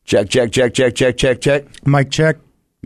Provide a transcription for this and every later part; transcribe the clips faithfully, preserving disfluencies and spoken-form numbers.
Check, check, check, check, check, check, check. Mic check.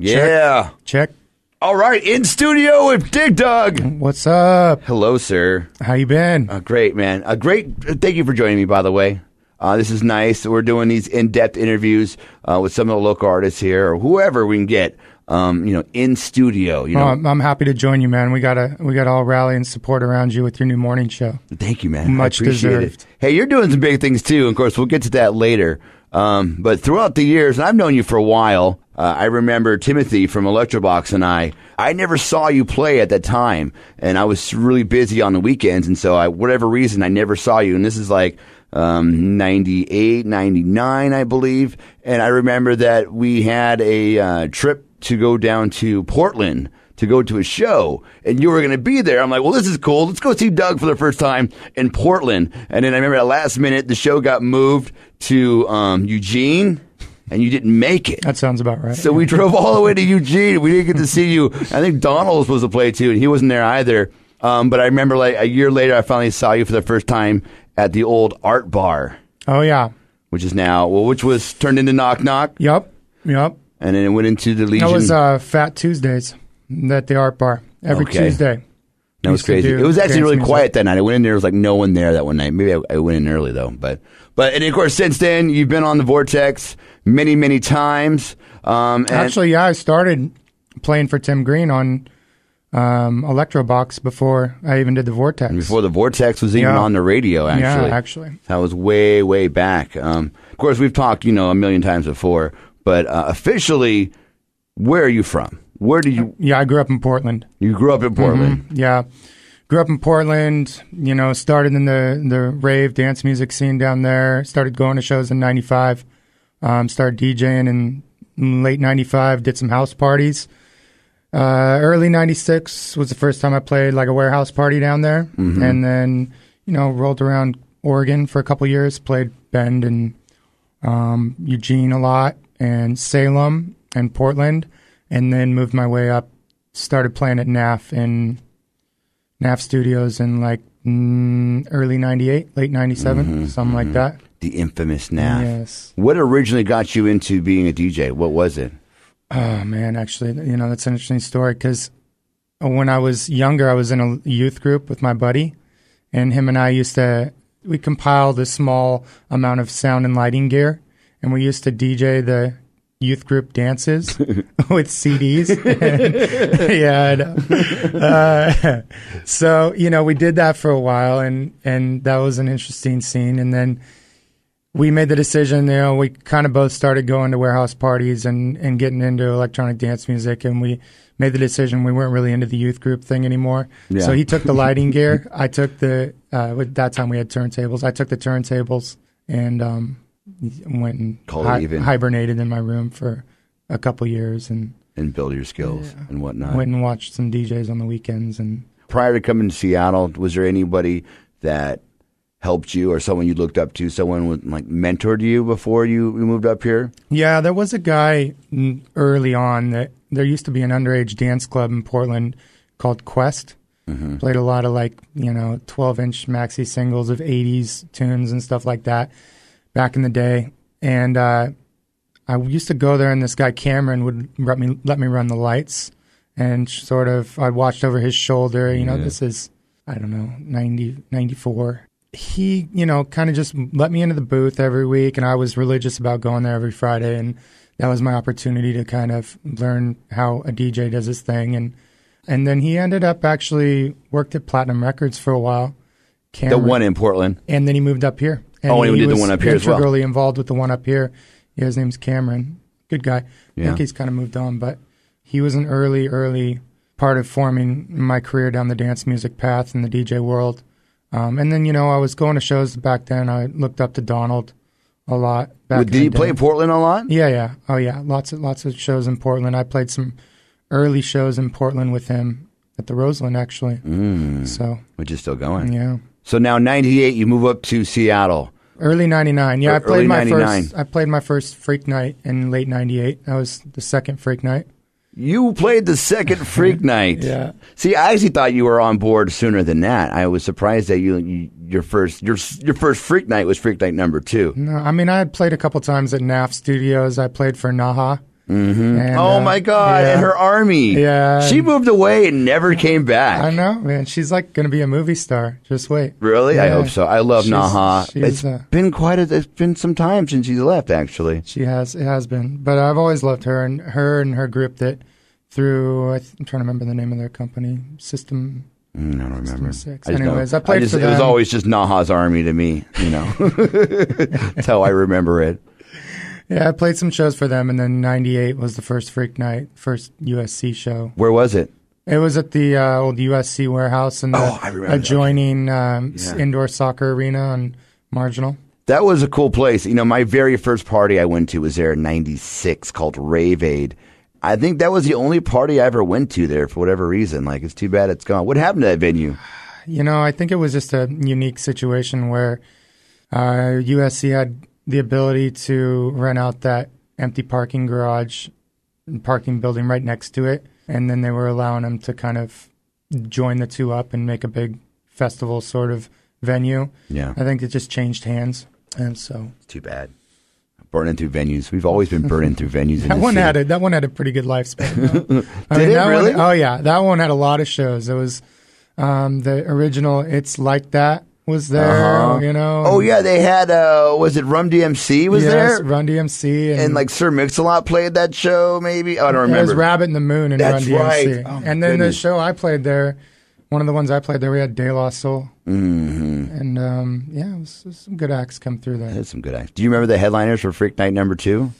Yeah. Check. All right, in studio with Dig Dug. What's up? Hello, sir. How you been? Uh, great, man. Uh, great. Thank you for joining me, by the way. Uh, this is nice. We're doing these in-depth interviews uh, with some of the local artists here, or whoever we can get, um, you know, in studio. You know, Oh, I'm, I'm happy to join you, man. We gotta we gotta all rally and support around you with your new morning show. Thank you, man. Much I appreciate deserved. it. Hey, you're doing some big things too. Of course, we'll get to that later. Um, but throughout the years, and I've known you for a while, uh, I remember Timothy from Electrobox and I, I never saw you play at that time. And I was really busy on the weekends. And so, I, whatever reason, I never saw you. And this is like um, ninety-eight, ninety-nine, I believe. And I remember that we had a uh, trip to go down to Portland to go to a show, and you were going to be there. I'm like, well, this is cool. Let's go see Doug for the first time in Portland. And then I remember at last minute, the show got moved to um, Eugene, and you didn't make it. That sounds about right. So we drove all the way to Eugene. We didn't get to see you. I think Donald was supposed to play too, and he wasn't there either. Um, but I remember like a year later, I finally saw you for the first time at the old Art Bar. Oh, yeah. Which is now, well, which was turned into Knock Knock. Yep. Yep. And then it went into the Legion. That was uh, Fat Tuesdays at the Art Bar every Okay. Tuesday. That was Used to crazy. do It was actually dance really music. quiet that night. I went in there, there was like no one there that one night. Maybe I, I went in early though, but but and of course since then you've been on the Vortex many many times. Um, and Actually, yeah, I started playing for Tim Green on um, Electrobox before I even did the Vortex. before the Vortex was even Yeah. on the radio, actually, Yeah, actually. that was way way back. Um, of course, we've talked you know a million times before, but uh, officially, where are you from? Where do you Yeah, I grew up in Portland. you grew up in Portland? Yeah. Grew up in Portland, you know, started in the, the rave dance music scene down there, started going to shows in ninety-five, um, started DJing in late ninety-five, did some house parties. Uh, early ninety-six was the first time I played like a warehouse party down there. Mm-hmm. And then, you know, rolled around Oregon for a couple years, played Bend and um, Eugene a lot, and Salem and Portland. And then moved my way up, started playing at N A F in N A F Studios in like mm, early ninety-eight, late ninety-seven, Mm-hmm, something like that. The infamous N A F. Yes. What originally got you into being a D J? What was it? Oh, man, actually, you know, that's an interesting story because when I was younger, I was in a youth group with my buddy, and him and I used to, we compiled a small amount of sound and lighting gear, and we used to D J the youth group dances with C Ds. yeah. I know. Uh, so, you know, we did that for a while and, and that was an interesting scene. And then we made the decision, you know, we kind of both started going to warehouse parties and, and getting into electronic dance music. And we made the decision we weren't really into the youth group thing anymore. Yeah. So he took the lighting gear. I took the, uh, at that time we had turntables. I took the turntables and, um, went and Call it hi- even. hibernated in my room for a couple years and And build your skills and whatnot. went and watched some D Js on the weekends. And Prior to coming to Seattle, was there anybody that helped you or someone you looked up to, someone with, like mentored you before you, you moved up here? yeah, there was a guy mm, early on that there used to be an underage dance club in Portland called Quest. Mm-hmm. Played a lot of like, you know, twelve inch maxi singles of eighties tunes and stuff like that back in the day. And uh, I used to go there and this guy Cameron would let me, let me run the lights and sort of, I watched over his shoulder, you know, Yeah. this is, I don't know, ninety, ninety-four. He, you know, kind of just let me into the booth every week, and I was religious about going there every Friday, and that was my opportunity to kind of learn how a D J does his thing. And and then he ended up actually worked at Platinum Records for a while. The Cameron. one in Portland. And then he moved up here. And Oh, and he did the was one up here as well. integrally involved with the one up here. Yeah, his name's Cameron. Good guy. I Yeah. think he's kind of moved on, but he was an early, early part of forming my career down the dance music path in the D J world. Um, and then, you know, I was going to shows back then. I looked up to Donald a lot. Back Did in he the play day. in Portland a lot? Yeah, yeah. Oh, yeah. Lots of lots of shows in Portland. I played some early shows in Portland with him at the Roseland, actually. Mm. So, Which is still going. yeah. So now ninety-eight, you move up to Seattle. Early ninety-nine. Yeah, Ear- I played early my ninety-nine. first I played my first Freak Night in late ninety-eight. That was the second Freak Night. You played the second Freak Night. Yeah. See, I actually thought you were on board sooner than that. I was surprised that you, you your first your your first Freak Night was Freak Night number two. No, I mean, I had played a couple times at N A F Studios. I played for Naha. Mm-hmm. And, oh uh, my God! yeah. And her army. Yeah. She moved away and never came back. I know, man. She's like going to be a movie star. Just wait. Really? Yeah. I hope so. I love she's, Naha. She's, It's uh, been quite a. It's been some time since she's left, actually. She has. It has been. But I've always loved her and her and her group that through. I th- I'm trying to remember the name of their company. System. Mm, I don't remember. Six. I just Anyways, know, I played I just, for It was them. always just Naha's army to me. You know, that's how I remember it. Yeah, I played some shows for them, and then ninety-eight was the first Freak Night, first U S C show. Where was it? It was at the uh, old U S C warehouse and the Oh, I remember adjoining um, Yeah. indoor soccer arena on Marginal. That was a cool place. You know, my very first party I went to was there in ninety-six called Rave Aid. I think that was the only party I ever went to there for whatever reason. Like, it's too bad it's gone. What happened to that venue? You know, I think it was just a unique situation where uh, U S C had the ability to rent out that empty parking garage, parking building right next to it, and then they were allowing them to kind of join the two up and make a big festival sort of venue. Yeah. I think it just changed hands, and so It's too bad. Burning through venues. We've always been burning through venues. in that this one city. had a that one had a pretty good lifespan. though. I Did it that really? One, oh yeah, that one had a lot of shows. It was um, the original. It's Like That was there. Uh-huh. You know. Oh yeah, they had. uh Was it Rum D M C? Was yes, there? Run D M C and, And like Sir Mix-a-Lot played that show. Maybe I don't it was remember. Rabbit in the Moon and That's Run D M C. right. Oh, my and then goodness. the show I played there, one of the ones I played there, we had De La Soul. Mm-hmm. And um, yeah, it was, it was some good acts come through there. That's some good acts. Do you remember the headliners for Freak Night number two?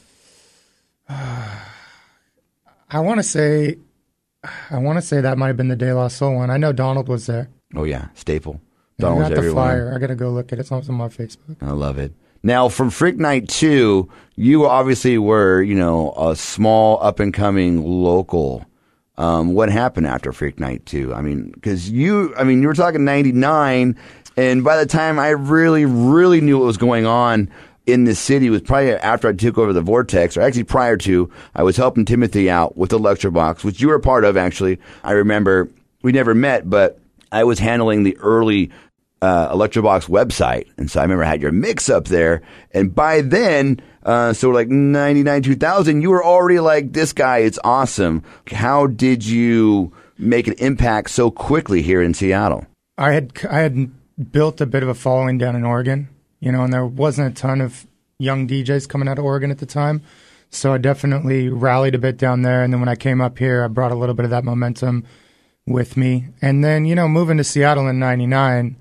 I want to say, I want to say that might have been the De La Soul one. I know Donald was there. Oh yeah, staple. I Donald was got the everywhere. flyer. I got to go look at it. It's on my Facebook. I love it. Now, from Freak Night two, you obviously were, you know, a small, up-and-coming local. Um, what happened after Freak Night two? I mean, because you, I mean, you were talking ninety-nine, and by the time I really, really knew what was going on in the city was probably after I took over the Vortex, or actually prior to. I was helping Timothy out with the Lecture Box, which you were a part of, actually. I remember we never met, but I was handling the early uh, Electrobox website. And so I remember I had your mix up there. And by then, uh, so like ninety-nine, two thousand, you were already like, this guy is awesome. How did you make an impact so quickly here in Seattle? I had I had built a bit of a following down in Oregon, you know, and there wasn't a ton of young D Js coming out of Oregon at the time. So I definitely rallied a bit down there. And then when I came up here, I brought a little bit of that momentum with me. And then, you know, moving to Seattle in ninety-nine,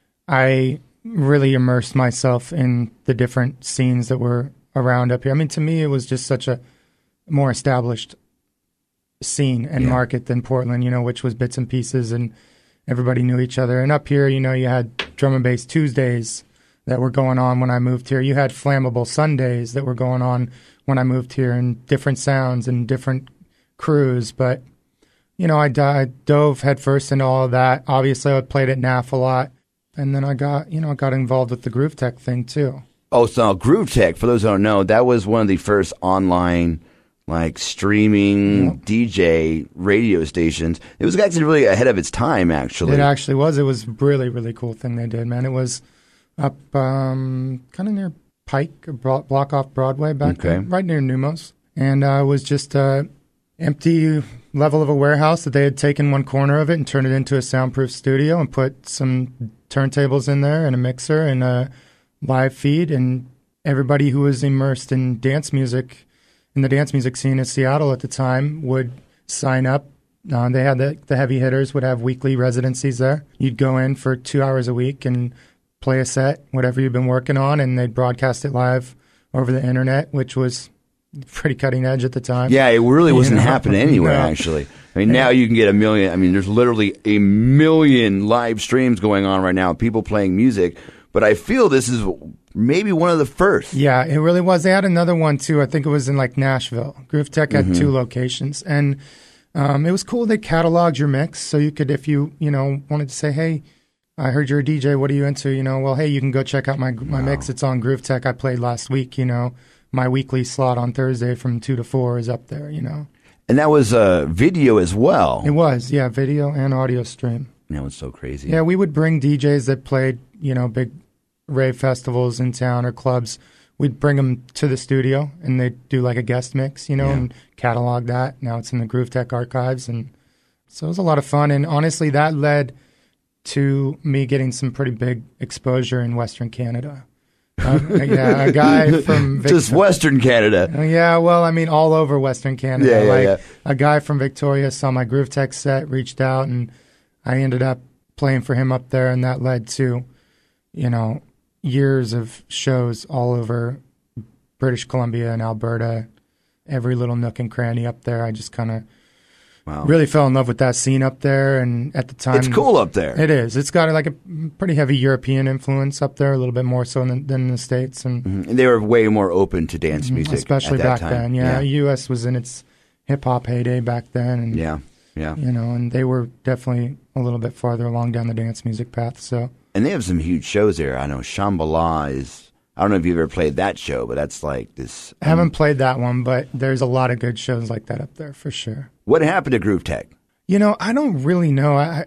I really immersed myself in the different scenes that were around up here. I mean, to me, it was just such a more established scene and Yeah. market than Portland, you know, which was bits and pieces and everybody knew each other. And up here, you know, you had Drum and Bass Tuesdays that were going on when I moved here. You had Flammable Sundays that were going on when I moved here, and different sounds and different crews. But, you know, I, d- I dove headfirst into all of that. Obviously, I played at N A F a lot. And then I got, you know, I got involved with the Groove Tech thing, too. Oh, so Groove Tech, for those who don't know, that was one of the first online, like, streaming Yep. D J radio stations. It was actually really ahead of its time, actually. It actually was. It was really, really cool thing they did, man. It was up um, kind of near Pike, or Bro- block off Broadway back Okay. there, right near Numos. And uh, it was just a empty level of a warehouse that they had taken one corner of it and turned it into a soundproof studio and put some turntables in there and a mixer and a live feed. And everybody who was immersed in dance music, in the dance music scene in Seattle at the time, would sign up. Uh, they had the, the heavy hitters would have weekly residencies there. You'd go in for two hours a week and play a set, whatever you've been working on, and they'd broadcast it live over the internet, which was pretty cutting edge at the time. Yeah, it really You wasn't know? happening anywhere, No. actually. I mean, now you can get a million. I mean, there's literally a million live streams going on right now, people playing music. But I feel this is maybe one of the first. Yeah, it really was. They had another one, too. I think it was in, like, Nashville. Groove Tech had Mm-hmm. two locations. And um, it was cool. They cataloged your mix. So you could, if you, you know, wanted to say, hey, I heard you're a D J. What are you into? You know, well, hey, you can go check out my my mix. It's on Groove Tech. I played last week, you know. My weekly slot on Thursday from two to four is up there, you know. And that was uh, video as well. It was, yeah, video and audio stream. That was so crazy. Yeah, we would bring D Js that played, you know, big rave festivals in town or clubs. We'd bring them to the studio, and they'd do like a guest mix, you know, Yeah. and catalog that. Now it's in the Groove Tech archives, and so it was a lot of fun. And honestly, that led to me getting some pretty big exposure in Western Canada. Uh, yeah, a guy from Victor- Just Western Canada. Uh, Yeah, well, I mean, all over Western Canada. Yeah, yeah, like yeah. a guy from Victoria saw my Groove Tech set, reached out, and I ended up playing for him up there, and that led to, you know, years of shows all over British Columbia and Alberta, every little nook and cranny up there. I just kind of Wow. really fell in love with that scene up there, and at the time, It's cool up there. It is. It's got like a pretty heavy European influence up there, a little bit more so than, than in the States, and Mhm. And they were way more open to dance music, especially at that back time. then. Yeah, yeah, U S was in its hip hop heyday back then, and yeah, yeah. you know, and they were definitely a little bit farther along down the dance music path. So And they have some huge shows there. I know Shambhala is. I don't know if you've ever played that show, but that's like this. I haven't played that one, but there's a lot of good shows like that up there for sure. What happened to Groove Tech? You know, I don't really know. I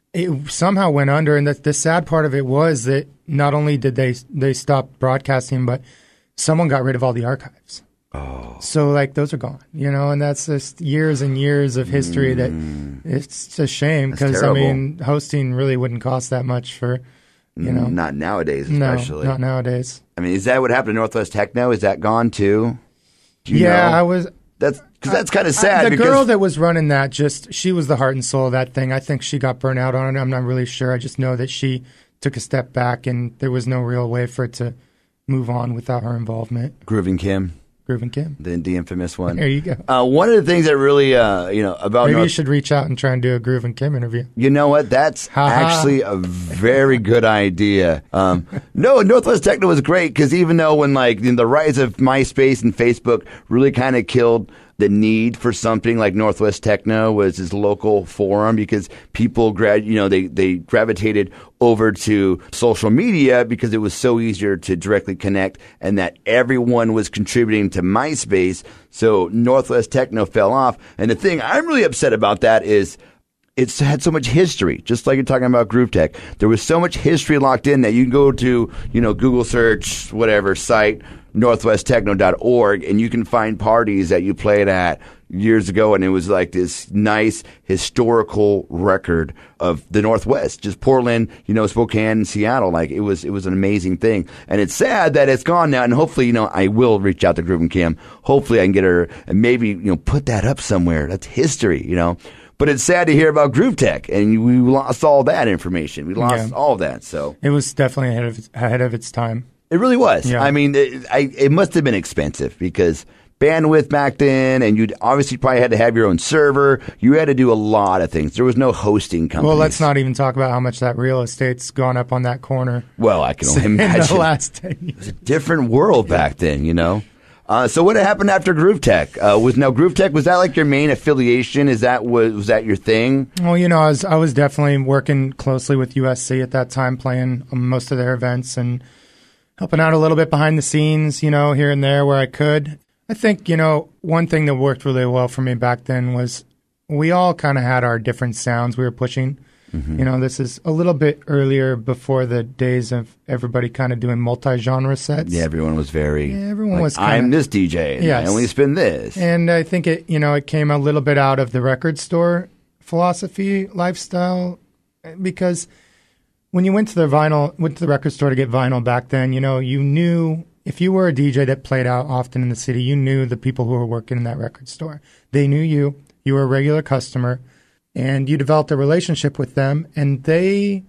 it somehow went under, and the, the sad part of it was that not only did they they stop broadcasting, but someone got rid of all the archives. Oh, So like those are gone, you know, and that's just years and years of history that it's a shame That's because I terrible. mean hosting really wouldn't cost that much for, you know, not nowadays, no, especially. not nowadays. I mean, is that what happened to Northwest Techno? Is that gone too? Do you Yeah, know? I was. That's because that's kind of I- sad. the because girl that was running that, just she was the heart and soul of that thing. I think she got burnt out on it. I'm not really sure. I just know that she took a step back, and there was no real way for it to move on without her involvement. Grooving Kim, Groove and Kim. the the infamous one. There you go. Uh, one of the things that really, uh, you know, about Maybe you North, should reach out and try and do a Groove and Kim interview. you know what? That's Ha ha. actually a very good idea. Um, no, Northwest Techno was great because even though when like in the rise of MySpace and Facebook really kind of killed the need for something like Northwest Techno was his local forum because people grad, you know, they, they gravitated over to social media because it was so easier to directly connect and that everyone was contributing to MySpace. So Northwest Techno fell off. And the thing I'm really upset about that is it's had so much history, just like you're talking about Groove Tech. There was so much history locked in that you can go to, you know, Google search, whatever site, northwest techno dot org, and you can find parties that you played at years ago, and it was like this nice historical record of the Northwest, just Portland, you know, Spokane, and Seattle. Like it was, it was an amazing thing, and it's sad that it's gone now. And hopefully, you know, I will reach out to Groove and Kim. Hopefully, I can get her and maybe you know put that up somewhere. That's history, you know. But it's sad to hear about Groove Tech, and we lost all that information. We lost Yeah. all that. So It was definitely ahead of its, ahead of its time. it really was. Yeah. I mean, it, I, it must have been expensive because bandwidth back then, and you'd obviously probably had to have your own server. You had to do a lot of things. There was no hosting company. Well, let's not even talk about how much that real estate's gone up on that corner Well, I can only in the imagine. last ten years. It was a different world back then, you know. Uh, so what happened after Groove Tech? Uh, was now Groove Tech, was that like your main affiliation? Is that was, was that your thing? Well, you know, I was I was definitely working closely with U S C at that time, playing most of their events and helping out a little bit behind the scenes, you know, here and there where I could. I think, you know, one thing that worked really well for me back then was we all kind of had our different sounds we were pushing. Mm-hmm. You know, this is a little bit earlier before the days of everybody kind of doing multi-genre sets. Yeah, everyone was very. Yeah, everyone like, was kinda- I'm this D J, and Yes. I only spin this. And I think it, you know, it came a little bit out of the record store philosophy, lifestyle, because when you went to the vinyl, went to the record store to get vinyl back then, you know, you knew if you were a D J that played out often in the city, you knew the people who were working in that record store. They knew you. You were a regular customer, and you developed a relationship with them, and they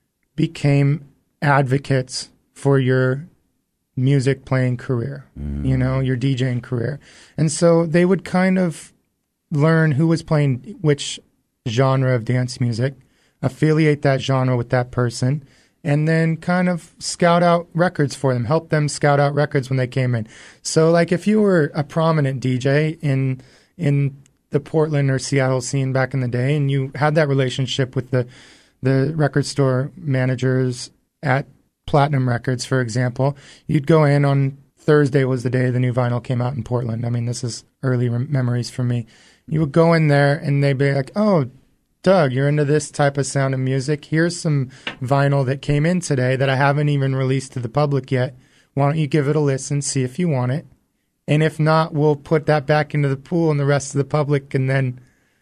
became advocates for your music playing career, mm. you know, your DJing career. And so they would kind of learn who was playing which genre of dance music, affiliate that genre with that person, and then kind of scout out records for them, help them scout out records when they came in. So like if you were a prominent D J in in the Portland or Seattle scene back in the day, and you had that relationship with the the record store managers at Platinum Records, for example, you'd go in on Thursday was the day the new vinyl came out in Portland. I mean, this is early rem- memories for me. You would go in there and they'd be like, oh, Doug, you're into this type of sound of music. Here's some vinyl that came in today that I haven't even released to the public yet. Why don't you give it a listen, see if you want it? And if not, we'll put that back into the pool and the rest of the public can then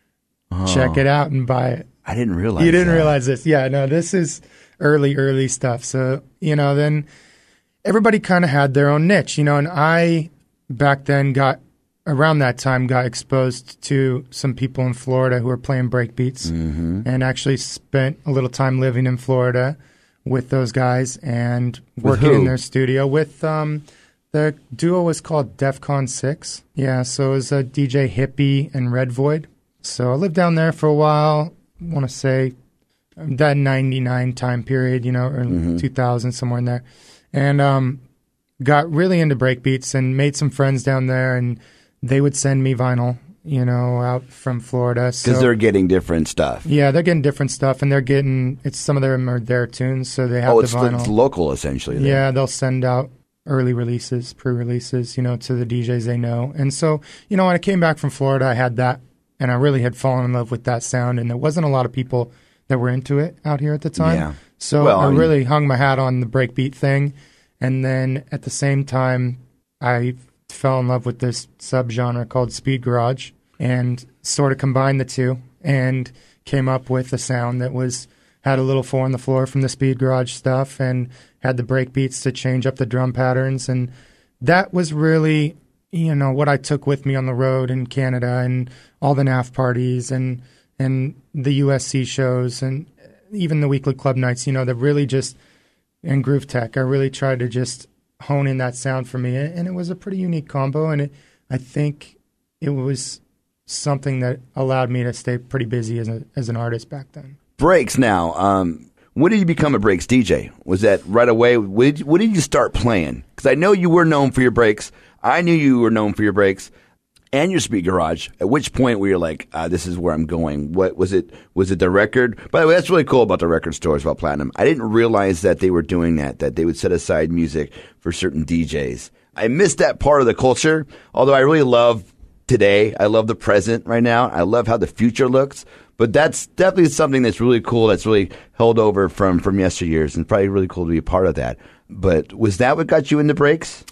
oh, check it out and buy it. I didn't realize You didn't that. realize this. Yeah, no, this is early, early stuff. So, you know, then everybody kind of had their own niche, you know, and I back then got, around that time, got exposed to some people in Florida who were playing breakbeats mm-hmm. and actually spent a little time living in Florida with those guys and working in their studio with, um, the duo was called DEFCON six. Yeah, so it was a D J Hippie and Red Void. So I lived down there for a while, I want to say that ninety-nine time period, you know, or mm-hmm. two thousand, somewhere in there. And um, got really into breakbeats and made some friends down there, and they would send me vinyl, you know, out from Florida. Because so, they're getting different stuff. Yeah, they're getting different stuff, and they're getting, it's some of them are their tunes, so they have oh, the it's, vinyl. it's local, essentially. Then. Yeah, they'll send out early releases, pre-releases, you know, to the D Js they know. And so, you know, when I came back from Florida, I had that, and I really had fallen in love with that sound, and there wasn't a lot of people that were into it out here at the time. Yeah. So well, I I mean, really hung my hat on the breakbeat thing, and then at the same time, I fell in love with this subgenre called speed garage, and sort of combined the two, and came up with a sound that was had a little four on the floor from the speed garage stuff, and had the break beats to change up the drum patterns. And that was really, you know, what I took with me on the road in Canada and all the N A F parties and and the U S C shows and even the weekly club nights, you know, that really just, and Groove Tech, I really tried to just hone in that sound for me. And it was a pretty unique combo. And it, I think it was something that allowed me to stay pretty busy as a, as an artist back then. Breaks now. Um, when did you become a breaks D J? Was that right away? When did, when did you start playing? Because I know you were known for your breaks. I knew you were known for your breaks and your speed garage. At which point were you like, uh, this is where I'm going? What was it? Was it the record? By the way, that's really cool about the record stores, about Platinum. I didn't realize that they were doing that, that they would set aside music for certain D Js. I missed that part of the culture, although I really love today. I love the present right now. I love how the future looks. But that's definitely something that's really cool, that's really held over from, from yesteryears, and probably really cool to be a part of that. But was that what got you into breaks?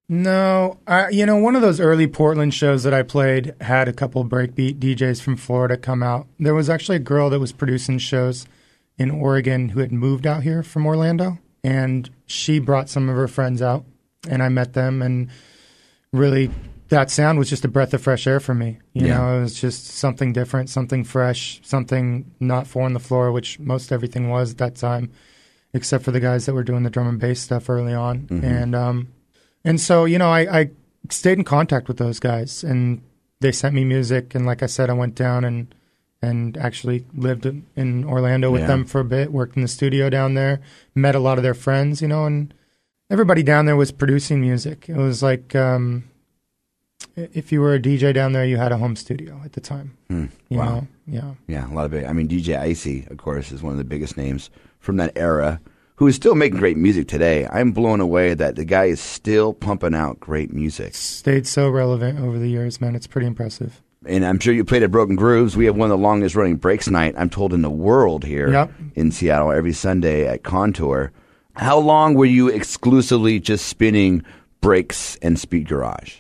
No. I, you know, one of those early Portland shows that I played had a couple of breakbeat D Js from Florida come out. There was actually a girl that was producing shows in Oregon who had moved out here from Orlando, and she brought some of her friends out, and I met them, and really that sound was just a breath of fresh air for me. You yeah. know, it was just something different, something fresh, something not four on the floor, which most everything was at that time, except for the guys that were doing the drum and bass stuff early on. Mm-hmm. And um, and so, you know, I, I stayed in contact with those guys, and they sent me music. And like I said, I went down and and actually lived in Orlando with yeah. them for a bit, worked in the studio down there, met a lot of their friends, you know, and everybody down there was producing music. It was like... Um, if you were a D J down there, you had a home studio at the time. Mm, you wow. know? Yeah. Yeah, a lot of it. I mean, D J Icy, of course, is one of the biggest names from that era, who is still making great music today. I'm blown away that the guy is still pumping out great music. Stayed so relevant over the years, man. It's pretty impressive. And I'm sure you played at Broken Grooves. We have one of the longest running breaks night, I'm told, in the world here yep. in Seattle every Sunday at Contour. How long were you exclusively just spinning breaks and speed garage?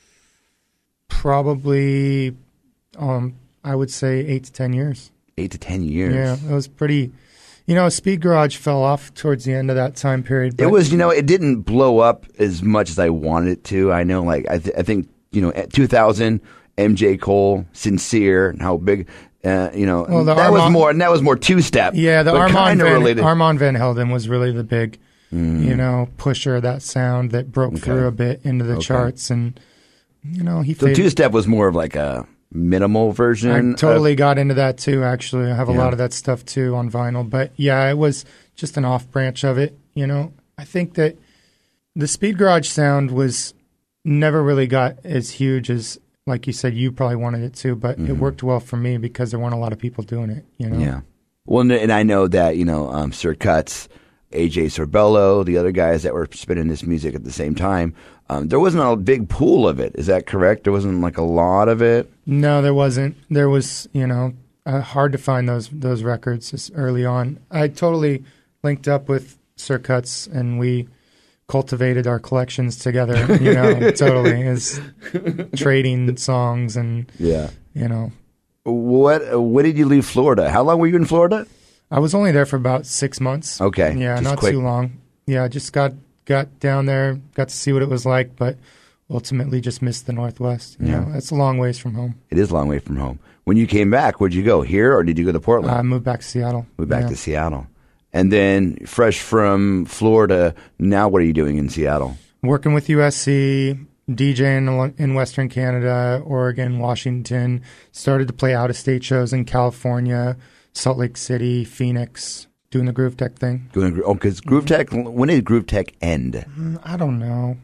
Probably, um, I would say eight to ten years. Eight to ten years. Yeah, it was pretty. You know, Speed Garage fell off towards the end of that time period. It was, you know, it didn't blow up as much as I wanted it to. I know, like, I, th- I think, you know, at two thousand, M J Cole, Sincere, and how big, uh, you know, well, that Armand, was more, and that was more two-step. Yeah, the Armand Van, related. Armand Van Helden was really the big, mm. you know, pusher of that sound that broke okay. through a bit into the okay. charts, and you know, he. So faded. two-step was more of like a minimal version. I totally of, got into that too. Actually, I have a yeah. lot of that stuff too on vinyl. But yeah, it was just an off branch of it. You know, I think that the Speed Garage sound was never really got as huge as, like you said, you probably wanted it to. But mm-hmm. it worked well for me because there weren't a lot of people doing it. You know. Yeah. Well, and I know that you know um, Sir Cuts, A J Sorbello, the other guys that were spinning this music at the same time. Um, there wasn't a big pool of it. Is that correct? There wasn't like a lot of it. No, there wasn't. There was, you know, uh, hard to find those those records this early on. I totally linked up with Sir Cuts, and we cultivated our collections together. You know, totally is trading songs and Yeah. you know. What? When did you leave Florida? How long were you in Florida? I was only there for about six months. Okay, Yeah, just not quick. too long. Yeah, just got got down there, got to see what it was like, but ultimately just missed the Northwest. You Yeah. know, that's a long ways from home. It is a long way from home. When you came back, where'd you go? Here, or did you go to Portland? I moved back to Seattle. Moved back Yeah. to Seattle. And then, fresh from Florida, now what are you doing in Seattle? Working with U S C, DJing in Western Canada, Oregon, Washington. Started to play out-of-state shows in California, Salt Lake City, Phoenix, doing the Groove Tech thing. Going, oh, because Groove Tech, when did Groove Tech end? I don't know.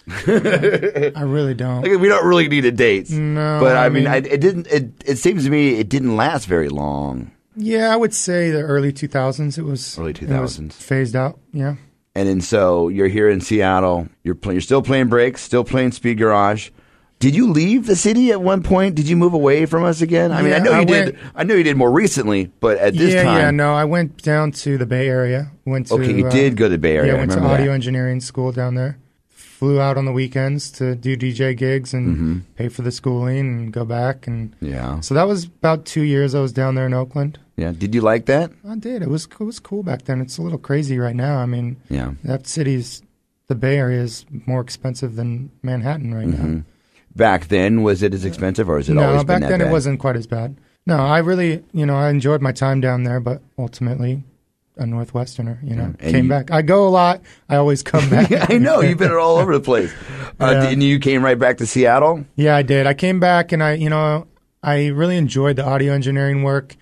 I really don't. Like, we don't really need a date. No, But, I, I mean, mean- I, it didn't, it, it seems to me it didn't last very long. Yeah, I would say the early two thousands. It was Early it was two thousands. phased out. Yeah. And then, so you're here in Seattle. You're play, you're still playing breaks, still playing Speed Garage. Did you leave the city at one point? Did you move away from us again? I mean, I Yeah, know you I did. went- I know you did more recently, but at this yeah, time, yeah, no, I went down to the Bay Area. Went to, okay, you uh, did go to the Bay Area. Yeah, I I went to remember audio that. engineering school down there. Flew out on the weekends to do D J gigs and Mm-hmm. pay for the schooling and go back. And Yeah, so that was about two years I was down there in Oakland. yeah. Did you like that? I did. It was it was cool back then. It's a little crazy right now. I mean, Yeah. that city's, the Bay Area is more expensive than Manhattan right now. Back then, was it as expensive, or has it No, always back been that then bad? it wasn't quite as bad. No, I really, you know, I enjoyed my time down there, but ultimately, a Northwesterner, you know, And came you- back. I go a lot. I always come back. I know you've been all over the place. Uh, Yeah. And you came right back to Seattle. Yeah, I did. I came back and I, you know, I really enjoyed the audio engineering work.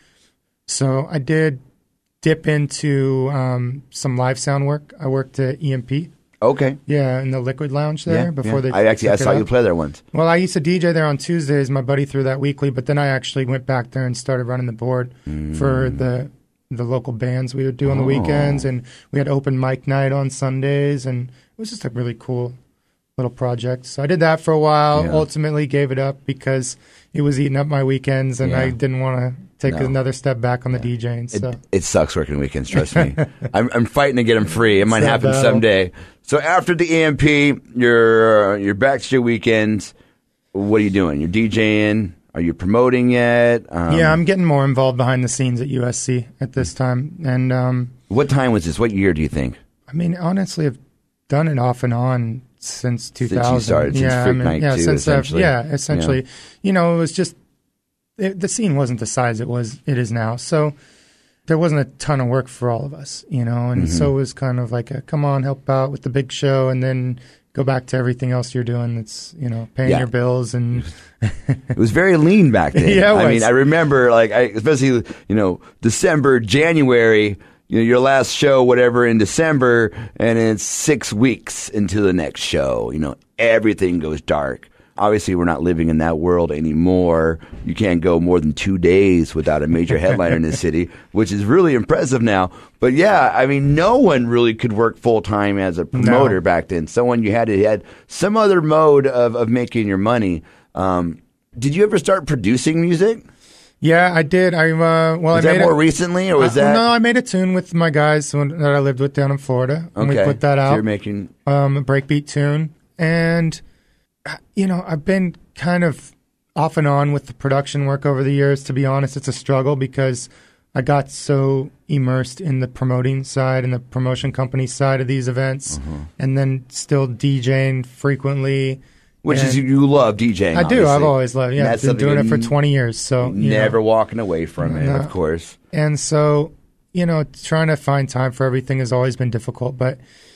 So I did dip into um, some live sound work. I worked at E M P. Okay. Yeah, in the Liquid Lounge there Yeah, before yeah. they. I actually I took it saw you up. play there once. Well, I used to D J there on Tuesdays. My buddy threw that weekly, but then I actually went back there and started running the board for the the local bands we would do on the Oh. weekends, and we had open mic night on Sundays, and it was just a really cool little project. So I did that for a while. Yeah. Ultimately, gave it up because it was eating up my weekends, and Yeah. I didn't want to take No. another step back on the DJing. So It, it sucks working weekends, trust me. I'm, I'm fighting to get them free. It might It's that happen battle. someday. So after the E M P, you're, uh, you're back to your weekends. What are you doing? You're DJing? Are you promoting yet? Um, yeah, I'm getting more involved behind the scenes at U S C at this time, and um, What time was this? What year do you think? I mean, honestly, I've done it off and on since two thousand. you started, since yeah, Freak I mean, Night yeah, too, since I've- essentially. yeah, essentially. You know, it was just it, the scene wasn't the size it was it is now, so there wasn't a ton of work for all of us, you know, and Mm-hmm. so it was kind of like a come on, help out with the big show, and then go back to everything else you're doing. That's you know paying Yeah. your bills and It was very lean back then. Yeah, it I was. mean, I remember, like, I, especially, you know, December, January, you know, your last show, whatever, in December, and it's six weeks into the next show. You know, everything goes dark. Obviously, we're not living in that world anymore. You can't go more than two days without a major headliner in the city, which is really impressive now. But yeah, I mean, no one really could work full time as a promoter No. back then. Someone you had to had some other mode of, of making your money. Um, did you ever start producing music? yeah, I did. I uh, well, Was I that made more a, recently, or was uh, that no? I made a tune with my guys when, that I lived with down in Florida, and okay? we put that So out. you're making um, a breakbeat tune, and uh, you know I've been kind of off and on with the production work over the years. To be honest, it's a struggle because I got so immersed in the promoting side and the promotion company side of these events, Uh-huh. and then still DJing frequently. which is and you love DJing. I do. obviously. I've always loved. Yeah, And I've that's been something doing it you're for twenty years. So you know. Never walking away from it, No. of course. And so, you know, trying to find time for everything has always been difficult. But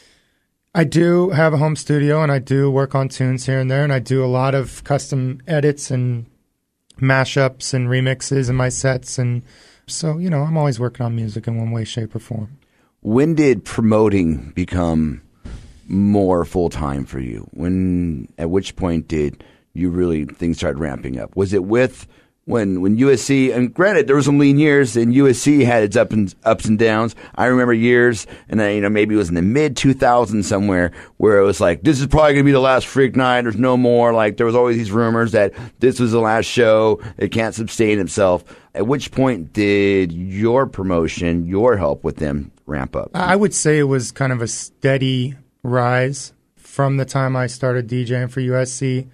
I do have a home studio and I do work on tunes here and there. And I do a lot of custom edits and mashups and remixes in my sets. And so, you know, I'm always working on music in one way, shape, or form. When did promoting become more full time for you? When, at which point did you really things started ramping up? Was it with when when U S C, and granted, there were some lean years, and U S C had its up and, ups and downs. I remember years, and then, you know, maybe it was in the mid two thousands somewhere, where it was like, this is probably going to be the last Freak Night, there's no more. Like, there was always these rumors that this was the last show, it can't sustain itself. At which point did your promotion, your help with them ramp up? I would say it was kind of a steady rise from the time I started DJing for U S C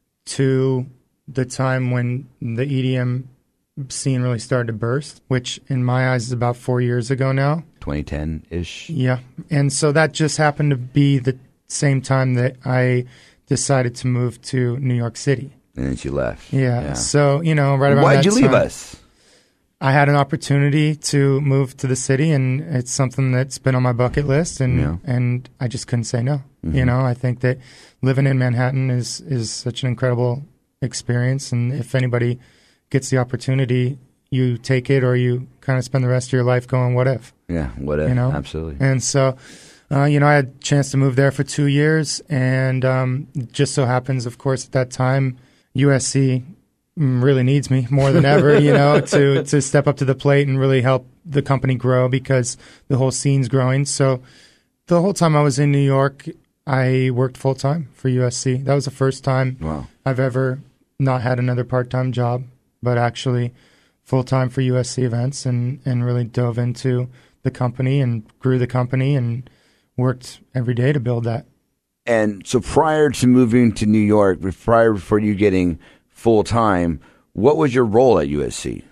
to the time when the E D M scene really started to burst, which in my eyes is about four years ago now. twenty ten-ish? Yeah. And so that just happened to be the same time that I decided to move to New York City. And then she left. Yeah. yeah. So, you know, right about Why'd that you leave time, us? I had an opportunity to move to the city, and it's something that's been on my bucket list, and Yeah. and I just couldn't say no. Mm-hmm. You know, I think that living in Manhattan is is such an incredible experience, and if anybody gets the opportunity, you take it, or you kind of spend the rest of your life going, what if? Yeah, what if? You know? Absolutely. And so, uh, you know, I had a chance to move there for two years, and um, just so happens, of course, at that time, U S C really needs me more than ever, you know, to, to step up to the plate and really help the company grow, because the whole scene's growing. So the whole time I was in New York, I worked full-time for U S C. That was the first time Wow. I've ever not had another part-time job, but actually full-time for U S C events, and, and really dove into the company and grew the company and worked every day to build that. And so prior to moving to New York, prior before you getting full-time, what was your role at U S C?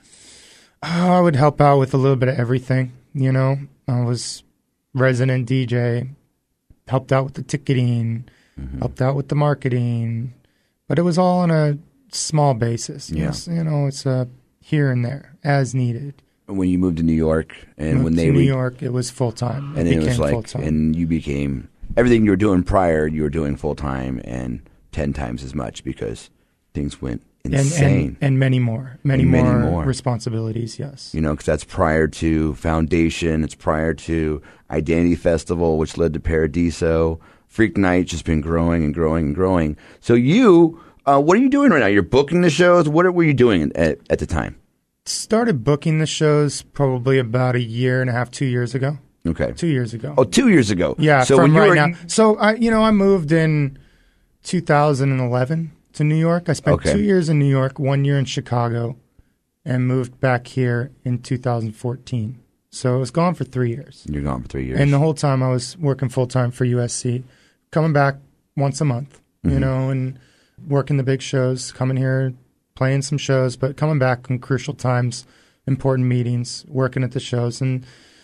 Oh, I would help out with a little bit of everything, you know. I was resident D J, helped out with the ticketing, mm-hmm. helped out with the marketing, but it was all on a small basis. Yeah. It's, you know, it's a here and there as needed. When you moved to New York, and Moved when they to New re- York, it was full time. and it it became was like, full time. and you became everything you were doing prior, you were doing full time and ten times as much, because things went and, insane. and, and many more, many, And many more, more. responsibilities. Yes. You know, because that's prior to Foundation, it's prior to Identity Festival, which led to Paradiso. Freak Night just been growing and growing and growing. So you, uh, what are you doing right now? You're booking the shows. What were you doing at, at the time? Started booking the shows probably about a year and a half, two years ago. Okay. Two years ago. Oh, two years ago. Yeah, So from when you right were, now. So I, you know, I moved in two thousand eleven to New York. I spent Okay. two years in New York, one year in Chicago, and moved back here in two thousand fourteen. So I was gone for three years. You're gone for three years. And the whole time I was working full time for U S C, coming back once a month, Mm-hmm. you know, and working the big shows, coming here, playing some shows, but coming back in crucial times, important meetings, working at the shows, and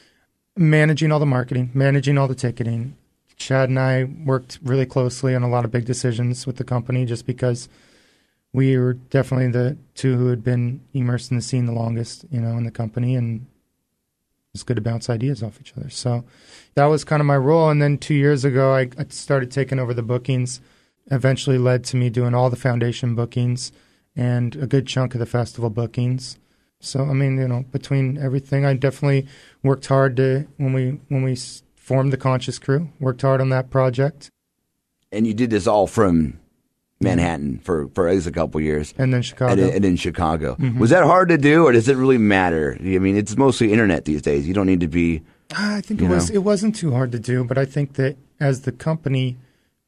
managing all the marketing, managing all the ticketing. Chad and I worked really closely on a lot of big decisions with the company, just because we were definitely the two who had been immersed in the scene the longest, you know, in the company, and it's good to bounce ideas off each other. So that was kind of my role. And then two years ago, I, I started taking over the bookings, eventually led to me doing all the foundation bookings and a good chunk of the festival bookings. So, I mean, you know, between everything, I definitely worked hard to, when we when we formed the Conscious Crew, worked hard on that project. And you did this all from Manhattan for, for at least a couple years. And then Chicago. And, in- and in Chicago. Mm-hmm. Was that hard to do, or does it really matter? I mean, it's mostly internet these days. You don't need to be... I think you it was know? it wasn't too hard to do, but I think that as the company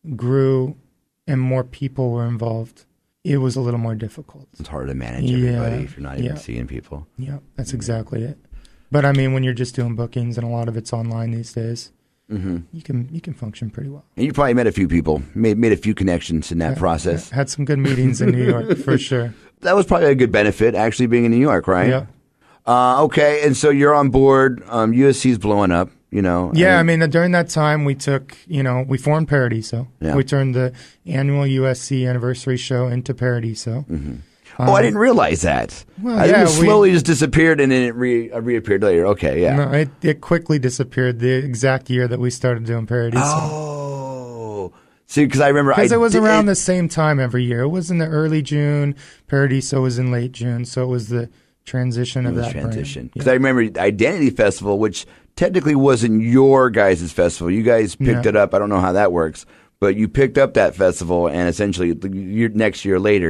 grew and more people were involved, it was a little more difficult. It's hard to manage Yeah, everybody if you're not even yeah. seeing people. Yeah, that's exactly it. But I mean, when you're just doing bookings and a lot of it's online these days, Mm-hmm. you can you can function pretty well. And you probably met a few people, made, made a few connections in that Yeah, process. yeah, had some good meetings in New York for sure. That was probably a good benefit, actually being in New York, right? Yeah. Uh, okay, and so you're on board. Um, U S C's blowing up, you know. Yeah, I mean, uh, during that time, we took, you know, we formed Paradiso. Yeah. We turned the annual U S C anniversary show into Paradiso. Mm-hmm. Oh, I didn't realize that. well, I think yeah, it slowly just disappeared and then it re- uh, reappeared later. Okay, yeah. No, it, it quickly disappeared the exact year that we started doing Paradiso. Oh. See, because I remember... Because I it was did- around the same time every year. It was in the early June. Paradiso was in late June. So it was the transition of It was that transition. brand. Because Yeah. I remember Identity Festival, which technically wasn't your guys' festival. You guys picked No. it up. I don't know how that works. But you picked up that festival, and essentially, the year, next year later,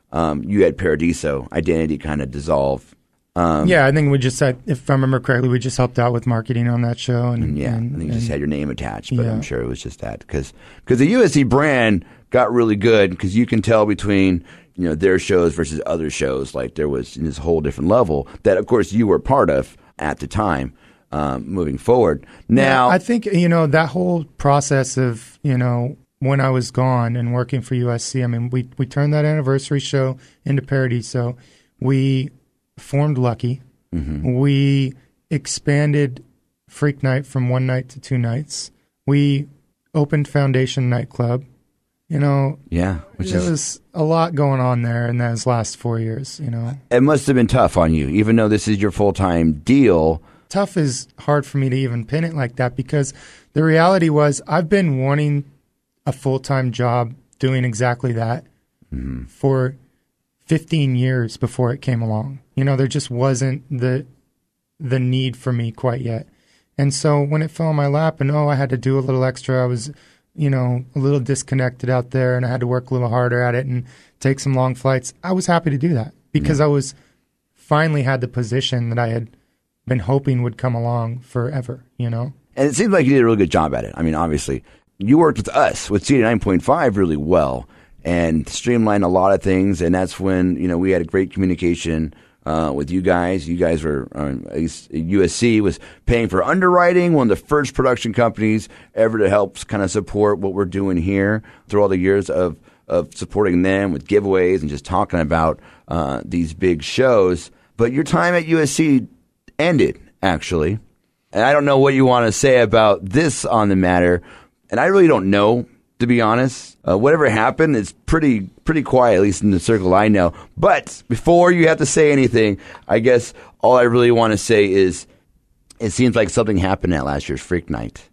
um, you had Paradiso, Identity kind of dissolve. Um, yeah, I think we just, had, if I remember correctly, we just helped out with marketing on that show. And, yeah, and, I think you and, just had your name attached, but yeah. I'm sure it was just that. Because the U S C brand got really good because you can tell between, you know, their shows versus other shows. Like there was this whole different level that, of course, you were part of at the time um, moving forward. Now, yeah, I think, you know, that whole process of, you know, when I was gone and working for U S C, I mean, we, we turned that anniversary show into Paradiso. We formed Lucky. Mm-hmm. We expanded Freak Night from one night to two nights. We opened Foundation Nightclub. You know, yeah, which there is, was a lot going on there in those last four years, you know. It must have been tough on you, even though this is your full-time deal. Tough is hard for me to even pin it like that because the reality was I've been wanting a full-time job doing exactly that mm-hmm. for fifteen years before it came along. You know, there just wasn't the the need for me quite yet. And so when it fell in my lap and, oh, I had to do a little extra, I was, you know, a little disconnected out there and I had to work a little harder at it and take some long flights, I was happy to do that because yeah. I was finally had the position that I had been hoping would come along forever, you know? And it seems like you did a really good job at it. I mean, obviously, you worked with us, with C eighty-nine point five really well and streamlined a lot of things. And that's when, you know, we had a great communication uh, with you guys. You guys were, um, at least U S C was paying for underwriting, one of the first production companies ever to help kind of support what we're doing here through all the years of, of supporting them with giveaways and just talking about uh, these big shows. But your time at U S C ended, actually. And I don't know what you want to say about this on the matter. And I really don't know, to be honest. Uh, whatever happened, it's pretty pretty quiet, at least in the circle I know. But before you have to say anything, I guess all I really want to say is it seems like something happened at last year's Freak Night.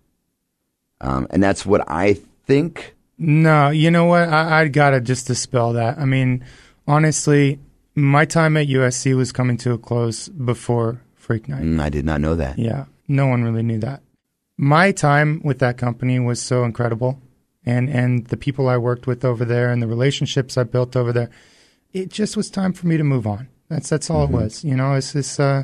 Um, and that's what I think. No, you know what? I, I got to just dispel that. I mean, honestly, my time at U S C was coming to a close before Freak Night. Mm, I did not know that. Yeah, no one really knew that. My time with that company was so incredible. And and the people I worked with over there and the relationships I built over there, it just was time for me to move on. That's that's all mm-hmm. it was. You know, it's this uh,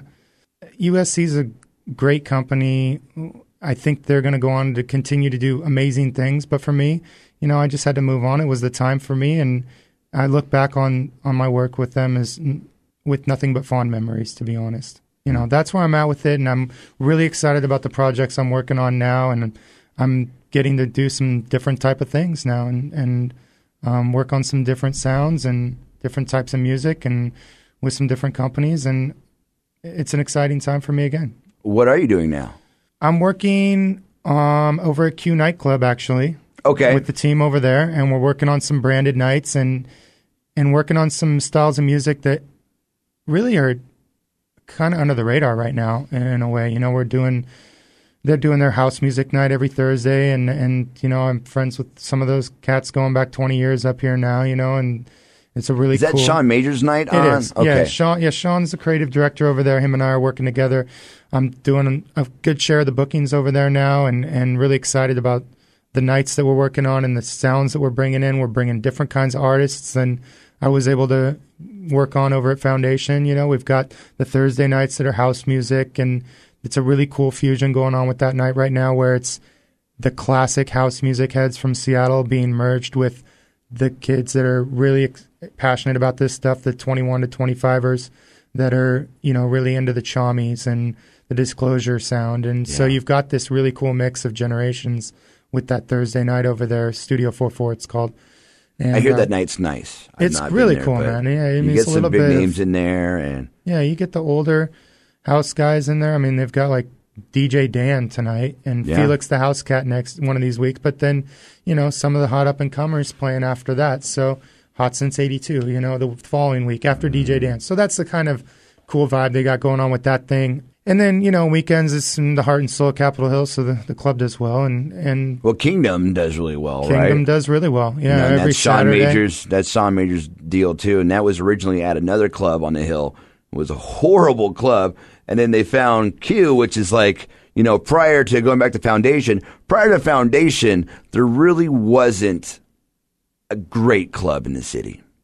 U S C is a great company. I think they're going to go on to continue to do amazing things. But for me, you know, I just had to move on. It was the time for me, and I look back on on my work with them as with nothing but fond memories. To be honest, you know, that's where I'm at with it, and I'm really excited about the projects I'm working on now, and I'm getting to do some different type of things now and, and um, work on some different sounds and different types of music and with some different companies. And it's an exciting time for me again. What are you doing now? I'm working um, over at Q Nightclub, actually. Okay. With the team over there. And we're working on some branded nights and and working on some styles of music that really are kind of under the radar right now in a way. You know, we're doing... They're doing their house music night every Thursday, and, and you know, I'm friends with some of those cats going back twenty years up here now, you know, and it's a really cool... Is that cool... Sean Major's night it on? It is, okay. yeah. Sean, yeah, Sean's the creative director over there. Him and I are working together. I'm doing a good share of the bookings over there now, and, and really excited about the nights that we're working on and the sounds that we're bringing in. We're bringing different kinds of artists than I was able to work on over at Foundation. You know, we've got the Thursday nights that are house music, and it's a really cool fusion going on with that night right now where it's the classic house music heads from Seattle being merged with the kids that are really ex- passionate about this stuff, the twenty-one to twenty-fivers that are, you know, really into the chommies and the Disclosure sound. And yeah. So you've got this really cool mix of generations with that Thursday night over there, Studio forty-four it's called. And, I hear uh, that night's nice. I've it's really there, cool, man. Yeah, I mean, you get it's a some little big bit names of, in there. and Yeah, you get the older house guys in there. I mean, they've got like D J Dan tonight and yeah. Felix the House Cat next one of these weeks. But then, you know, some of the hot up-and-comers playing after that. So Hot Since eighty-two, you know, the following week after mm-hmm. D J Dan. So that's the kind of cool vibe they got going on with that thing. And then, you know, weekends is in the heart and soul of Capitol Hill, so the, the club does well. And, and Well, Kingdom does really well, Kingdom right? Kingdom does really well, yeah. You know, every that's Sean Saturday. Major's, that's Sean Major's deal, too. And that was originally at another club on the Hill. It was a horrible club. And then they found Q, which is like, you know, prior to going back to Foundation, prior to Foundation, there really wasn't a great club in the city.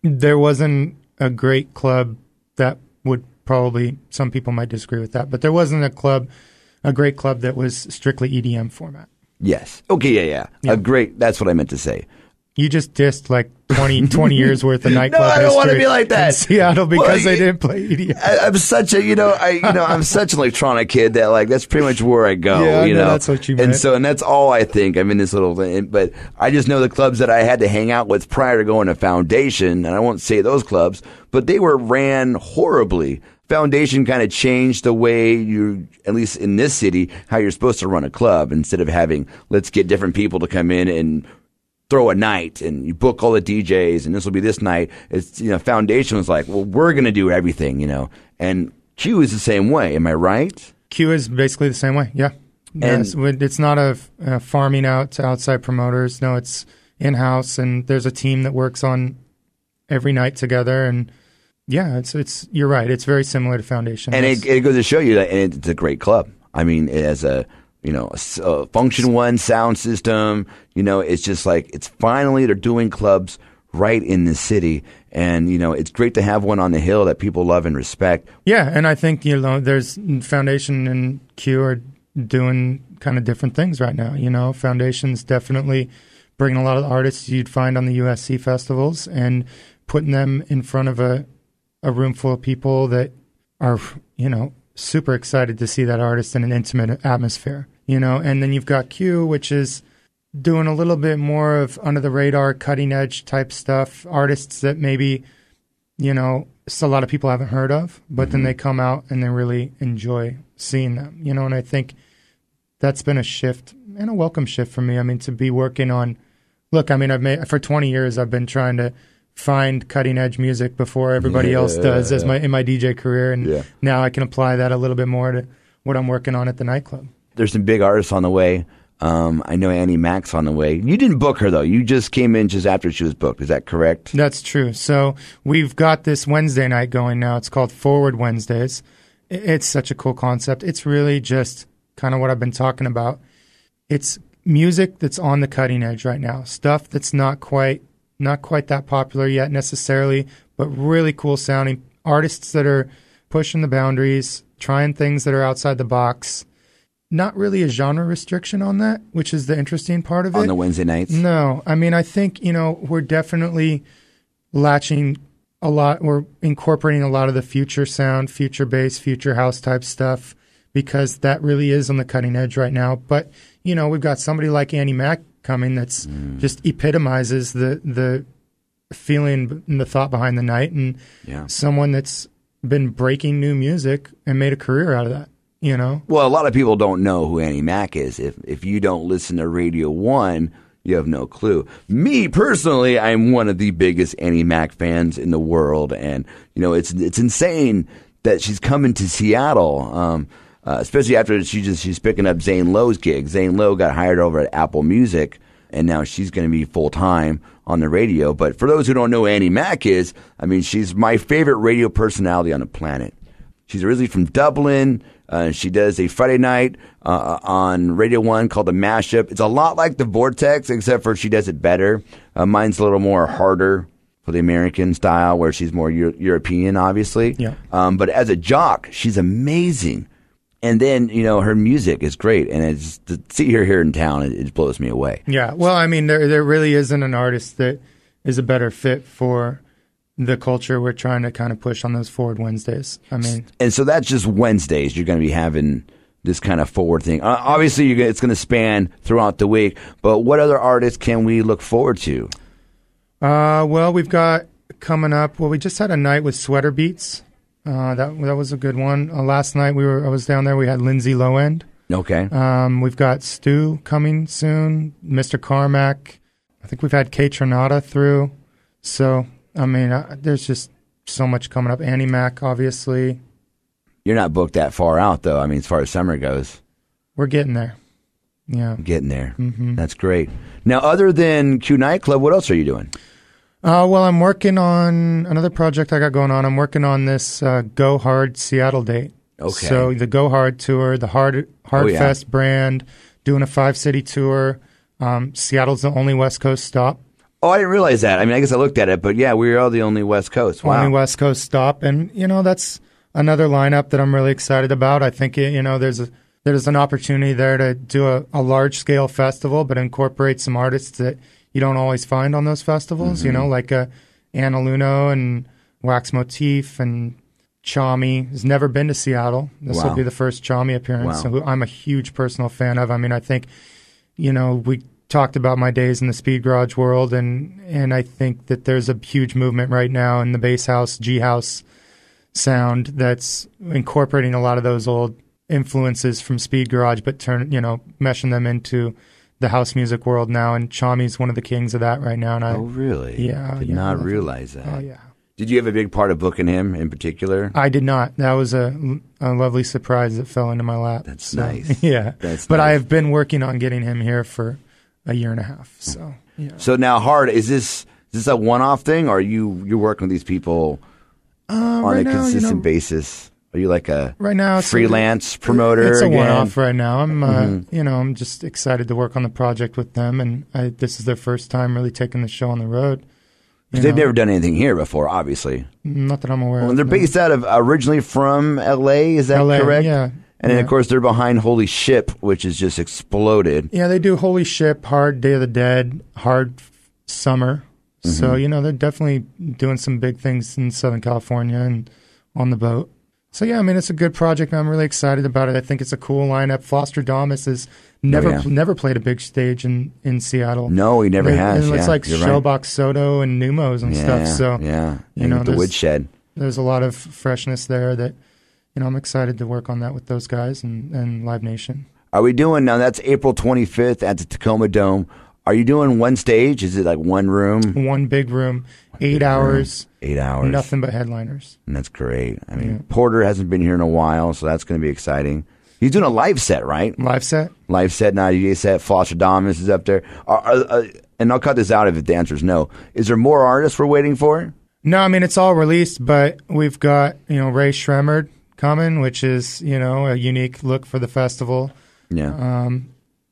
There wasn't a great club that would probably, some people might disagree with that, but there wasn't a club, a great club that was strictly E D M format. Yes. Okay, yeah, yeah. Yeah. A great, that's what I meant to say. You just dissed like twenty, twenty years worth of nightclub No, I don't want to history be like that. in Seattle because Well, they didn't play E D M. I, I'm such a, you know, I, you know, I'm such an electronic kid that like that's pretty much where I go. Yeah, I you know know, that's what you and meant. so, and that's all I think. I'm in this little thing, but I just know the clubs that I had to hang out with prior to going to Foundation, and I won't say those clubs, but they were ran horribly. Foundation kind of changed the way you, at least in this city, how you're supposed to run a club. Instead of having, let's get different people to come in and throw a night and you book all the D Js and this will be this night. It's, you know, Foundation was like, well, we're going to do everything, you know, and Q is the same way. Am I right? Q is basically the same way. Yeah. And- Yes, it's not a, a farming out to outside promoters. No, it's in-house, and there's a team that works on every night together. And yeah, it's, it's, you're right. It's very similar to Foundation. And Yes. it, it goes to show you that and it's a great club. I mean, it has a, you know, a, s- a function one sound system. You know, it's just like, it's finally, they're doing clubs right in the city. And, you know, it's great to have one on the hill that people love and respect. Yeah, and I think, you know, there's Foundation and Q are doing kind of different things right now. You know, Foundation's definitely bringing a lot of the artists you'd find on the U S C festivals and putting them in front of a, a room full of people that are, you know, super excited to see that artist in an intimate atmosphere, you know. And then you've got Q, which is doing a little bit more of under the radar, cutting edge type stuff, artists that maybe, you know, s- a lot of people haven't heard of, but then they come out and they really enjoy seeing them, you know. And I think that's been a shift and a welcome shift for me. I mean, to be working on, look, I mean, I've made, for twenty years, I've been trying to find cutting edge music before everybody Yeah. else does as my in my D J career, and Yeah. now I can apply that a little bit more to what I'm working on at the nightclub. There's some big artists on the way. Um, I know Annie Mac's on the way. You didn't book her, though. You just came in just after she was booked. Is that correct? That's true. So we've got this Wednesday night going now. It's called Forward Wednesdays. I- It's such a cool concept. It's really just kind of what I've been talking about. It's music that's on the cutting edge right now. Stuff that's not quite not quite that popular yet necessarily, but really cool sounding. Artists that are pushing the boundaries, trying things that are outside the box. Not really a genre restriction on that, which is the interesting part of it. On the Wednesday nights? No, I mean, I think, you know, we're definitely latching a lot, we're incorporating a lot of the future sound, future bass, future house type stuff, because that really is on the cutting edge right now. But, you know, we've got somebody like Annie Mac coming that's Mm. just epitomizes the, the feeling and the thought behind the night, and Yeah. someone that's been breaking new music and made a career out of that, you know? Well, a lot of people don't know who Annie Mac is. If if you don't listen to Radio One, you have no clue. Me personally, I'm one of the biggest Annie Mac fans in the world, and you know it's it's insane that she's coming to Seattle, um, uh, especially after she just she's picking up Zane Lowe's gig. Zane Lowe got hired over at Apple Music, and now she's going to be full time on the radio. But for those who don't know who Annie Mac is, I mean, she's my favorite radio personality on the planet. She's originally from Dublin. Uh, she does a Friday night uh, on Radio One called The Mashup. It's a lot like The Vortex, except for she does it better. Uh, mine's a little more harder for the American style, where she's more Euro- European, obviously. Yeah. Um, but as a jock, she's amazing. And then, you know, her music is great. And it's, to see her here in town, it, it blows me away. Yeah, well, I mean, there there really isn't an artist that is a better fit for the culture we're trying to kind of push on those Forward Wednesdays. I mean, And so that's just Wednesdays. You're going to be having this kind of forward thing. Uh, obviously, you're, gonna- it's going to span throughout the week. But what other artists can we look forward to? uh, well, we've got coming up. Well, we just had a night with Sweater Beats. Uh, that that was a good one. Uh, last night we were I was down there. We had Lindsay Lowend. Okay. Um, we've got Stu coming soon. Mister Carmack. I think we've had Kate Trinata through. So I mean, uh, there's just so much coming up. Annie Mac, obviously. You're not booked that far out, though. I mean, as far as summer goes. We're getting there. Yeah. Getting there. Mm-hmm. That's great. Now, other than Q Nightclub, what else are you doing? Uh, well, I'm working on another project I got going on. I'm working on this uh, Go Hard Seattle date. Okay. So the Go Hard tour, the Hard Hard Oh, yeah. Fest brand, doing a five city tour. Um, Seattle's the only West Coast stop. Oh, I didn't realize that. I mean, I guess I looked at it, but yeah, we are the only West Coast. Wow. Only West Coast stop. And, you know, that's another lineup that I'm really excited about. I think, you know, there's a, there's an opportunity there to do a, a large-scale festival, but incorporate some artists that you don't always find on those festivals, mm-hmm. you know, like uh, Anna Luno and Wax Motif and Chami has never been to Seattle. This Wow. will be the first Chami appearance, Wow. who I'm a huge personal fan of. I mean, I think, you know, we talked about my days in the Speed Garage world, and, and I think that there's a huge movement right now in the bass house, G house sound that's incorporating a lot of those old influences from Speed Garage, but turn, you know, meshing them into the house music world now. And Chami's one of the kings of that right now. And I, Oh, really? Yeah. Did yeah, not I love realize it. that. Oh, yeah. Did you have a big part of booking him in particular? I did not. That was a, a lovely surprise that fell into my lap. That's So, nice. Yeah. That's but nice. I have been working on getting him here for a year and a half. So, yeah. So now, Hard, is this is this a one-off thing, or are you you're working with these people Uh, on right a now, you consistent know, basis? Are you like a Right now, it's a- freelance promoter? It's a again? one-off right now. I'm, uh, Mhm. you know, I'm just excited to work on the project with them, and I, this is their first time really taking the show on the road. You They've know? never done anything here before, obviously. Not that I'm aware Well, of. they're no. based out of originally from L A. Is that L A, correct? yeah. And then, yeah. of course, they're behind Holy Ship, which has just exploded. Yeah, they do Holy Ship, Hard Day of the Dead, Hard Summer. So, Mm-hmm. you know, they're definitely doing some big things in Southern California and on the boat. So, yeah, I mean, it's a good project. I'm really excited about it. I think it's a cool lineup. Foster Damas has never Oh, yeah. never played a big stage in, in Seattle. No, he never And- has. And it's yeah, like you're right. Shellbox Soto and Numos and yeah, stuff. So, yeah, you And know, with the there's- Woodshed. there's a lot of freshness there that, you know, I'm excited to work on that with those guys and, and Live Nation. Are we doing now? That's April twenty-fifth at the Tacoma Dome. Are you doing one stage? Is it like one room? One big room, eight big room. hours, Eight hours. nothing but headliners. And that's great. I mean, Yeah. Porter hasn't been here in a while, so that's going to be exciting. He's doing a live set, right? Live set? Live set, not a D J set. Foster Damas is up there. Are, are, uh, and I'll cut this out if the answer is no. Is there more artists we're waiting for? No, I mean, it's all released, but we've got, you know, Ray Shremmerd coming, which is, you know, a unique look for the festival. Yeah. Um,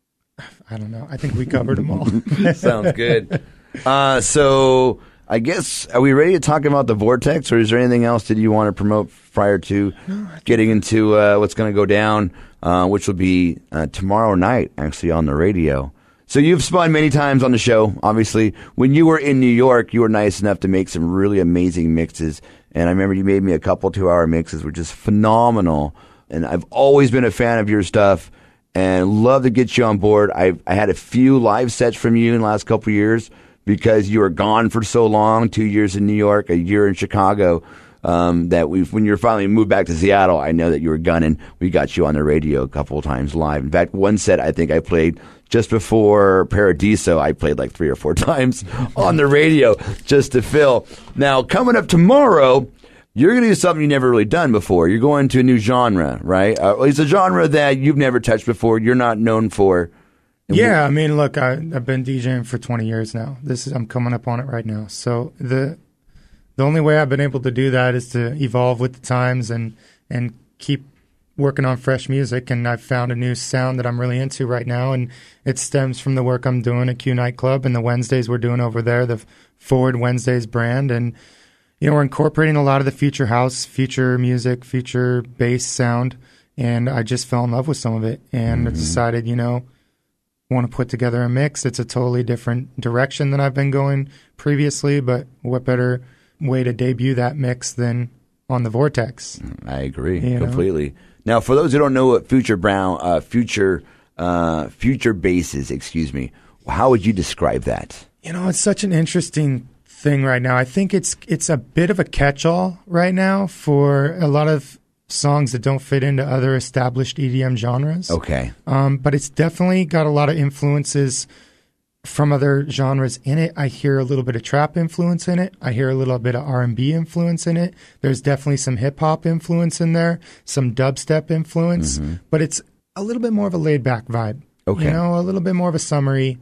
I don't know. I think we covered them all. Sounds good. Uh, so I guess, are we ready to talk about the Vortex, or is there anything else that you want to promote prior to getting into uh, what's going to go down, uh, which will be uh, tomorrow night, actually, on the radio? So you've spun many times on the show, obviously. When you were in New York, you were nice enough to make some really amazing mixes. And I remember you made me a couple two-hour mixes, which is phenomenal. And I've always been a fan of your stuff and love to get you on board. I I had a few live sets from you in the last couple of years because you were gone for so long, two years in New York, a year in Chicago, um, that we when you finally moved back to Seattle, I know that you were gunning. We got you on the radio a couple of times live. In fact, one set I think I played just before Paradiso. I played like three or four times on the radio just to fill. Now, coming up tomorrow, you're going to do something you've never really done before. You're going to a new genre, right? Uh, it's a genre that you've never touched before. You're not known for. Yeah, I mean, look, I, I've been DJing for twenty years now. This is I'm coming up on it right now. So the the only way I've been able to do that is to evolve with the times and and keep working on fresh music. And I've found a new sound that I'm really into right now, and it stems from the work I'm doing at Q Nightclub and the Wednesdays we're doing over there, the Forward Wednesdays brand. And you know, we're incorporating a lot of the future house, future music, future bass sound, and I just fell in love with some of it and Mm-hmm. decided, you know, want to put together a mix. It's a totally different direction than I've been going previously, but what better way to debut that mix than on the Vortex? I agree You know? completely. Now, for those who don't know what Future Brown, uh, Future, uh, Future Bass is, excuse me, how would you describe that? You know, it's such an interesting thing right now. I think it's it's a bit of a catch-all right now for a lot of songs that don't fit into other established E D M genres. Okay. Um, but it's definitely got a lot of influences from other genres in it. I hear a little bit of trap influence in it. I hear a little bit of R and B influence in it. There's definitely some hip hop influence in there, some dubstep influence, Mm-hmm. but it's a little bit more of a laid back vibe. Okay. You know, a little bit more of a summery,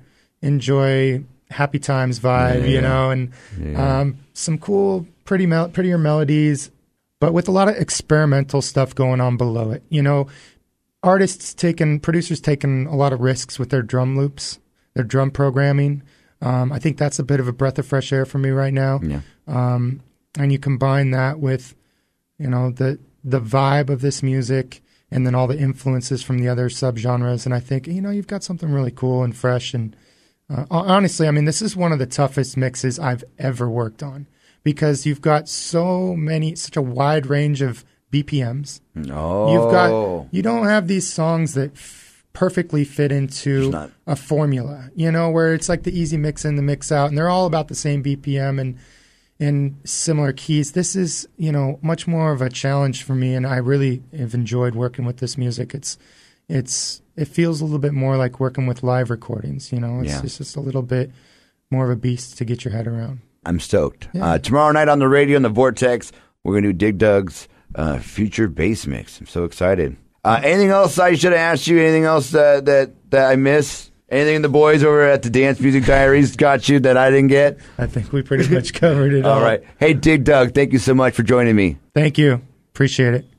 enjoy happy times vibe, Yeah, you yeah. know, and Yeah. um, some cool, pretty mel- prettier melodies, but with a lot of experimental stuff going on below it. You know, artists taking, producers taking a lot of risks with their drum loops, their drum programming. Um, I think that's a bit of a breath of fresh air for me right now. Yeah. Um, and you combine that with, you know, the the vibe of this music, and then all the influences from the other subgenres, and I think, you know, you've got something really cool and fresh. And uh, honestly, I mean, this is one of the toughest mixes I've ever worked on, because you've got so many, such a wide range of B P Ms. Oh. You've got, you don't have these songs that f- perfectly fit into not. a formula, you know, where it's like the easy mix in, the mix out, and they're all about the same B P M and in similar keys. This is, you know, much more of a challenge for me, and I really have enjoyed working with this music. It's, it's, it feels a little bit more like working with live recordings. You know, it's, Yeah. it's just a little bit more of a beast to get your head around. I'm stoked. Yeah. Uh, tomorrow night on the radio in the Vortex, we're gonna do Dig Dug's uh, future bass mix. I'm so excited. Uh, anything else I should have asked you? Anything else uh, that that I missed? Anything the boys over at the Dance Music Diaries got you that I didn't get? I think we pretty much covered it all. All right. Hey, Dig Dug, thank you so much for joining me. Thank you. Appreciate it.